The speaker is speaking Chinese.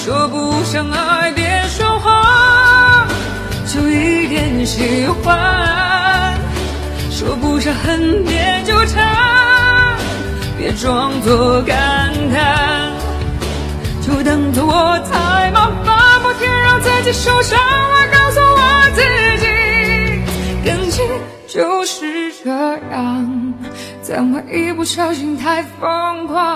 说不上爱别说谎，就一点喜欢，说不上恨别纠缠，别装作感叹，就当作我太忙，把某天让自己受伤了，告诉我自己感情就是这样，但我一不小心太疯狂。